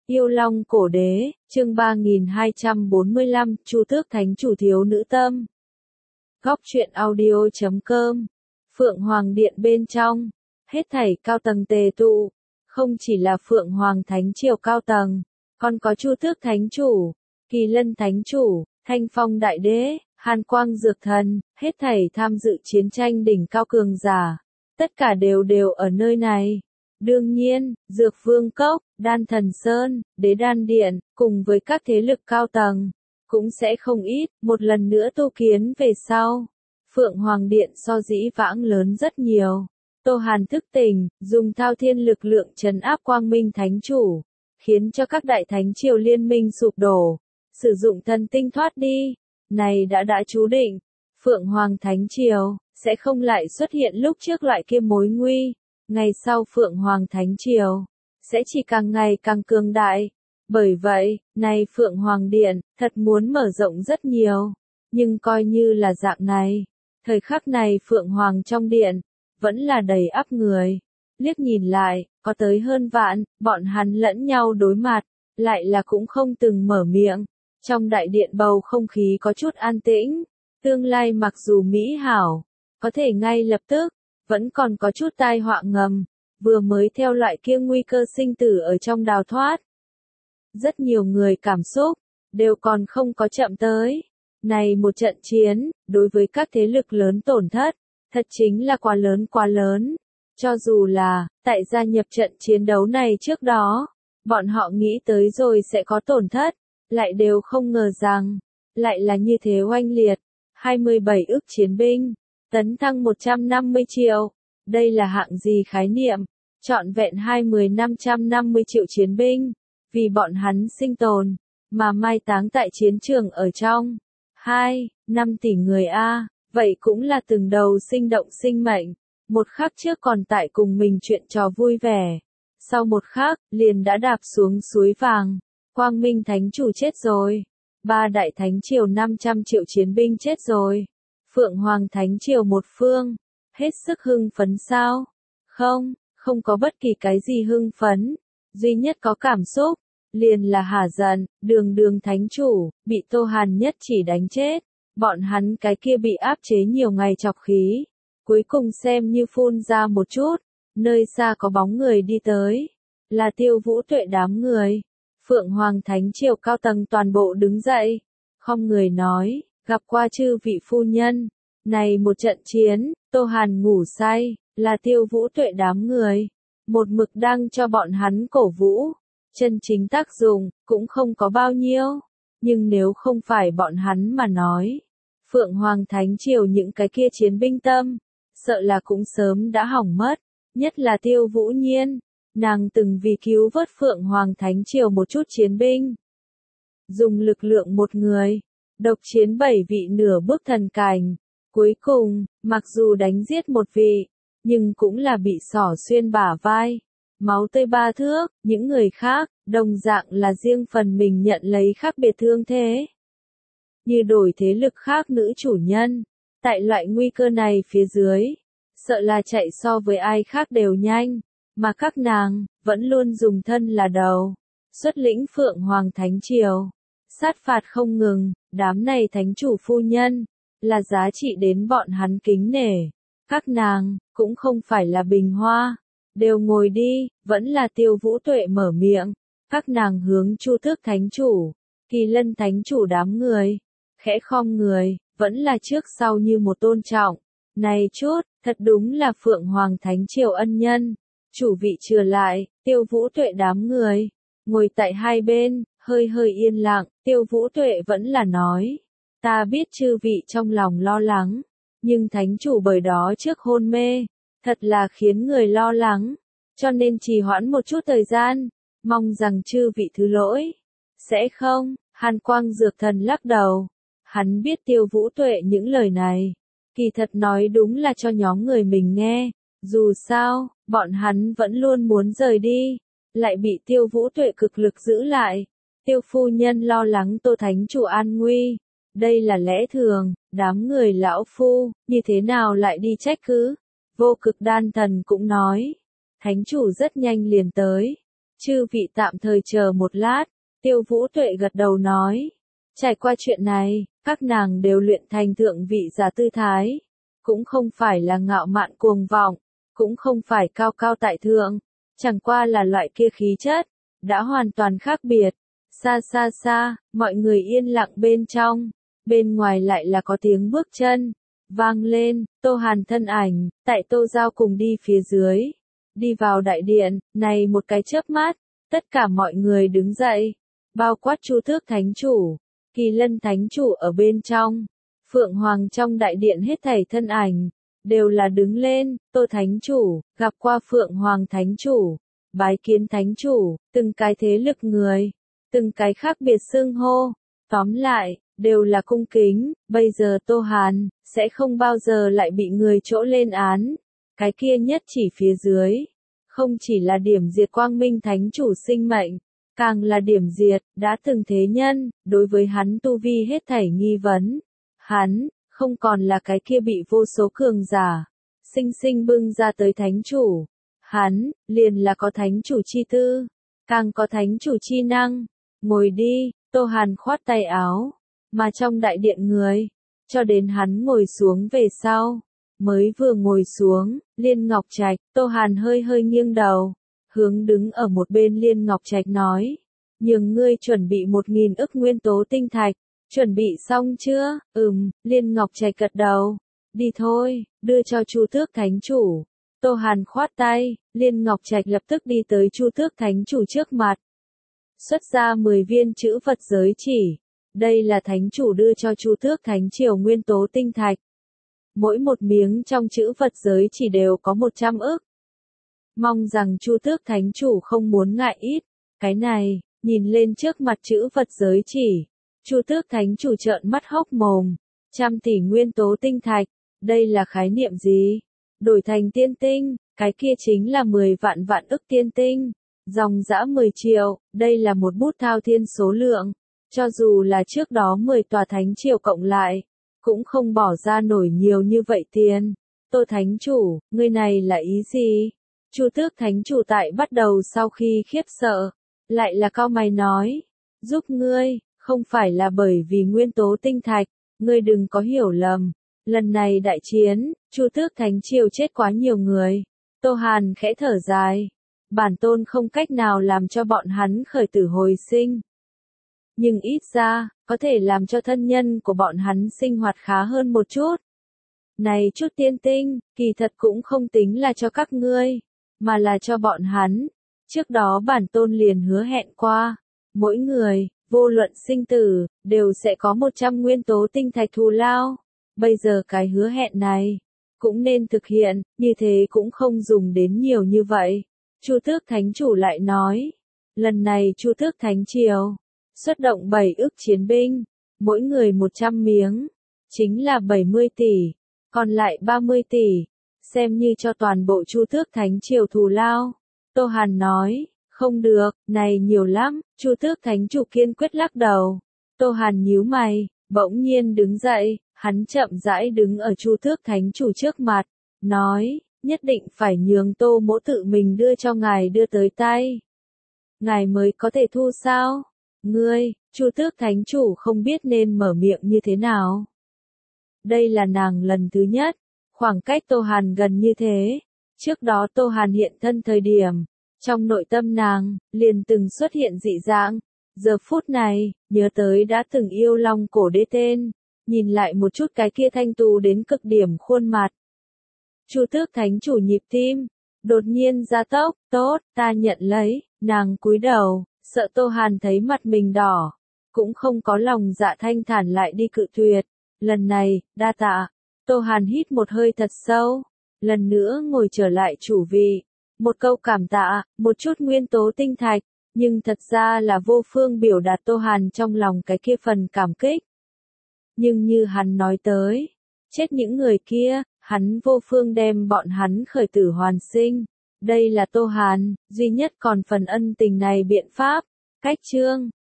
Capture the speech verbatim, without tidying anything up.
Yêu Long Cổ Đế, chương ba nghìn hai trăm bốn mươi lăm, Chu Tước Thánh Chủ thiếu nữ tâm. Góc truyện audio chấm com. Phượng Hoàng Điện bên trong, hết thảy cao tầng tề tụ, không chỉ là Phượng Hoàng Thánh Triều cao tầng, còn có Chu Tước Thánh Chủ, Kỳ Lân Thánh Chủ, Thanh Phong Đại Đế, Hàn Quang Dược Thần, hết thảy tham dự chiến tranh đỉnh cao cường giả, tất cả đều đều ở nơi này. Đương nhiên, Dược Vương Cốc, Đan Thần Sơn, Đế Đan Điện, cùng với các thế lực cao tầng, cũng sẽ không ít, một lần nữa tu kiến về sau. Phượng Hoàng Điện so dĩ vãng lớn rất nhiều. Tô Hàn thức tỉnh, dùng thao thiên lực lượng trấn áp Quang Minh Thánh Chủ, khiến cho các đại thánh triều liên minh sụp đổ, sử dụng thần tinh thoát đi. Này đã đã chú định, Phượng Hoàng Thánh Triều sẽ không lại xuất hiện lúc trước loại kia mối nguy. Ngày sau Phượng Hoàng Thánh Triều sẽ chỉ càng ngày càng cường đại. Bởi vậy, này Phượng Hoàng Điện thật muốn mở rộng rất nhiều, nhưng coi như là dạng này, thời khắc này Phượng Hoàng trong điện vẫn là đầy ắp người. Liếc nhìn lại, có tới hơn vạn, bọn hắn lẫn nhau đối mặt, lại là cũng không từng mở miệng. Trong đại điện bầu không khí có chút an tĩnh, tương lai mặc dù mỹ hảo, có thể ngay lập tức vẫn còn có chút tai họa ngầm, vừa mới theo loại kia nguy cơ sinh tử ở trong đào thoát. Rất nhiều người cảm xúc đều còn không có chậm tới. Này một trận chiến, đối với các thế lực lớn tổn thất, thật chính là quá lớn quá lớn. Cho dù là, tại gia nhập trận chiến đấu này trước đó, bọn họ nghĩ tới rồi sẽ có tổn thất, lại đều không ngờ rằng, lại là như thế oanh liệt. hai mươi bảy ức chiến binh, tấn thăng một trăm năm mươi triệu, đây là hạng gì khái niệm? Trọn vẹn hai mươi năm trăm năm mươi triệu chiến binh, vì bọn hắn sinh tồn, mà mai táng tại chiến trường ở trong. hai, năm tỷ người a, vậy cũng là từng đầu sinh động sinh mệnh, một khắc trước còn tại cùng mình chuyện trò vui vẻ, sau một khắc, liền đã đạp xuống suối vàng. Quang Minh Thánh Chủ chết rồi, ba đại thánh triều năm trăm triệu chiến binh chết rồi. Phượng Hoàng Thánh Triều một phương, hết sức hưng phấn sao? Không, không có bất kỳ cái gì hưng phấn, duy nhất có cảm xúc, liền là hả giận. Đường Đường Thánh Chủ, bị Tô Hàn nhất chỉ đánh chết, bọn hắn cái kia bị áp chế nhiều ngày chọc khí, cuối cùng xem như phun ra một chút, nơi xa có bóng người đi tới, là Tiêu Vũ Tuệ đám người. Phượng Hoàng Thánh Triều cao tầng toàn bộ đứng dậy, không người nói, gặp qua chư vị phu nhân. Này một trận chiến, Tô Hàn ngủ say, là Tiêu Vũ Tuệ đám người, một mực đang cho bọn hắn cổ vũ, chân chính tác dụng, cũng không có bao nhiêu, nhưng nếu không phải bọn hắn mà nói, Phượng Hoàng Thánh Triều những cái kia chiến binh tâm, sợ là cũng sớm đã hỏng mất, nhất là Tiêu Vũ Nhiên. Nàng từng vì cứu vớt Phượng Hoàng Thánh Triều một chút chiến binh, dùng lực lượng một người, độc chiến bảy vị nửa bước thần cảnh. Cuối cùng, mặc dù đánh giết một vị, nhưng cũng là bị xỏ xuyên bả vai, máu tươi ba thước. Những người khác, đồng dạng là riêng phần mình nhận lấy khác biệt thương thế. Như đổi thế lực khác nữ chủ nhân, tại loại nguy cơ này phía dưới, sợ là chạy so với ai khác đều nhanh. Mà các nàng, vẫn luôn dùng thân là đầu, xuất lĩnh Phượng Hoàng Thánh Triều, sát phạt không ngừng. Đám này thánh chủ phu nhân, là giá trị đến bọn hắn kính nể. Các nàng, cũng không phải là bình hoa, đều ngồi đi. Vẫn là Tiêu Vũ Tuệ mở miệng, các nàng hướng Chu Tước Thánh Chủ, Kỳ Lân Thánh Chủ đám người, khẽ khom người, vẫn là trước sau như một tôn trọng. Này chút, thật đúng là Phượng Hoàng Thánh Triều ân nhân. Chủ vị trừ lại, Tiêu Vũ Tuệ đám người, ngồi tại hai bên, hơi hơi yên lặng. Tiêu Vũ Tuệ vẫn là nói, ta biết chư vị trong lòng lo lắng, nhưng Thánh Chủ bởi đó trước hôn mê, thật là khiến người lo lắng, cho nên trì hoãn một chút thời gian, mong rằng chư vị thứ lỗi. Sẽ không? Hàn Quang Dược Thần lắc đầu, hắn biết Tiêu Vũ Tuệ những lời này, kỳ thật nói đúng là cho nhóm người mình nghe. Dù sao, bọn hắn vẫn luôn muốn rời đi, lại bị Tiêu Vũ Tuệ cực lực giữ lại. Tiêu phu nhân lo lắng Tô Thánh Chủ an nguy, đây là lẽ thường. Đám người lão phu, như thế nào lại đi trách cứ? Vô Cực Đan Thần cũng nói, Thánh Chủ rất nhanh liền tới, Chư vị tạm thời chờ một lát, Tiêu Vũ Tuệ gật đầu nói. Trải qua chuyện này, các nàng đều luyện thành thượng vị giả tư thái. Cũng không phải là ngạo mạn cuồng vọng, cũng không phải cao cao tại thượng, chẳng qua là loại kia khí chất, đã hoàn toàn khác biệt. Xa xa xa, mọi người yên lặng bên trong, bên ngoài lại là có tiếng bước chân, vang lên, Tô Hàn thân ảnh, tại Tô Giao cùng đi phía dưới, đi vào đại điện, này một cái chớp mắt, tất cả mọi người đứng dậy, bao quát Chu Tước Thánh Chủ, Kỳ Lân Thánh Chủ ở bên trong, Phượng Hoàng trong đại điện hết thảy thân ảnh, đều là đứng lên, Tô Thánh Chủ, gặp qua Phượng Hoàng Thánh Chủ, bái kiến Thánh Chủ, từng cái thế lực người, từng cái khác biệt xưng hô, tóm lại, đều là cung kính, bây giờ Tô Hàn, sẽ không bao giờ lại bị người chỗ lên án, cái kia nhất chỉ phía dưới, không chỉ là điểm diệt Quang Minh Thánh Chủ sinh mệnh, càng là điểm diệt, đã từng thế nhân, đối với hắn tu vi hết thảy nghi vấn, hắn, không còn là cái kia bị vô số cường giả, sinh sinh bưng ra tới Thánh Chủ, hắn, liền là có Thánh Chủ chi tư, càng có Thánh Chủ chi năng, ngồi đi, Tô Hàn khoát tay áo, mà trong đại điện người, cho đến hắn ngồi xuống về sau, mới vừa ngồi xuống, Liên Ngọc Trạch, Tô Hàn hơi hơi nghiêng đầu, hướng đứng ở một bên Liên Ngọc Trạch nói, nhường ngươi chuẩn bị một nghìn ức nguyên tố tinh thạch, chuẩn bị xong chưa? Ừm, Liên Ngọc Trạch gật đầu, đi thôi, đưa cho Chu Tước Thánh Chủ. Tô Hàn khoát tay, Liên Ngọc Trạch lập tức đi tới Chu Tước Thánh Chủ trước mặt, xuất ra mười viên chữ vật giới chỉ. Đây là Thánh Chủ đưa cho Chu Tước Thánh Triều nguyên tố tinh thạch. Mỗi một miếng trong chữ vật giới chỉ đều có một trăm ức. Mong rằng Chu Tước Thánh Chủ không muốn ngại ít. Cái này, nhìn lên trước mặt chữ vật giới chỉ. Chu Tước Thánh Chủ trợn mắt hốc mồm. Trăm tỷ nguyên tố tinh thạch. Đây là khái niệm gì? Đổi thành tiên tinh, cái kia chính là mười vạn vạn ức tiên tinh. Dòng dã mười triệu, đây là một bút thao thiên số lượng. Cho dù là trước đó mười tòa Thánh Triều cộng lại, cũng không bỏ ra nổi nhiều như vậy tiền. Tô Thánh Chủ, ngươi này là ý gì? Chu Tước Thánh Chủ tại bắt đầu sau khi khiếp sợ, lại là cau mày nói, giúp ngươi, không phải là bởi vì nguyên tố tinh thạch, ngươi đừng có hiểu lầm. Lần này đại chiến, Chu Tước Thánh Triều chết quá nhiều người. Tô Hàn khẽ thở dài, bản tôn không cách nào làm cho bọn hắn khởi tử hồi sinh. Nhưng ít ra, có thể làm cho thân nhân của bọn hắn sinh hoạt khá hơn một chút. Này chút tiên tinh, kỳ thật cũng không tính là cho các ngươi, mà là cho bọn hắn. Trước đó bản tôn liền hứa hẹn qua, mỗi người, vô luận sinh tử, đều sẽ có một trăm nguyên tố tinh thạch thù lao. Bây giờ cái hứa hẹn này, cũng nên thực hiện, như thế cũng không dùng đến nhiều như vậy. Chu Tước Thánh Chủ lại nói, lần này Chu Tước Thánh Triều xuất động bảy ức chiến binh, mỗi người một trăm miếng, chính là bảy mươi tỷ, còn lại ba mươi tỷ, xem như cho toàn bộ Chu Tước Thánh Triều thù lao. Tô Hàn nói, không được, này nhiều lắm, Chu Tước Thánh Chủ kiên quyết lắc đầu. Tô Hàn nhíu mày, bỗng nhiên đứng dậy, hắn chậm rãi đứng ở Chu Tước Thánh Chủ trước mặt, nói, nhất định phải nhường Tô Mỗ tự mình đưa cho ngài đưa tới tay. Ngài mới có thể thu sao? Ngươi, Chu Tước Thánh Chủ không biết nên mở miệng như thế nào. Đây là nàng lần thứ nhất, khoảng cách Tô Hàn gần như thế. Trước đó Tô Hàn hiện thân thời điểm, trong nội tâm nàng, liền từng xuất hiện dị dạng. Giờ phút này, nhớ tới đã từng yêu long cổ đế tên, nhìn lại một chút cái kia thanh tú đến cực điểm khuôn mặt. Chu Tước Thánh Chủ nhịp tim, đột nhiên gia tốc, tốt, ta nhận lấy, nàng cúi đầu. Sợ Tô Hàn thấy mặt mình đỏ, cũng không có lòng dạ thanh thản lại đi cự tuyệt. Lần này, đa tạ. Tô Hàn hít một hơi thật sâu, lần nữa ngồi trở lại chủ vị. Một câu cảm tạ, một chút nguyên tố tinh thạch, nhưng thật ra là vô phương biểu đạt Tô Hàn trong lòng cái kia phần cảm kích. Nhưng như hắn nói tới, chết những người kia, hắn vô phương đem bọn hắn khởi tử hoàn sinh. Đây là Tô Hàn, duy nhất còn phần ân tình này biện pháp. Cách chương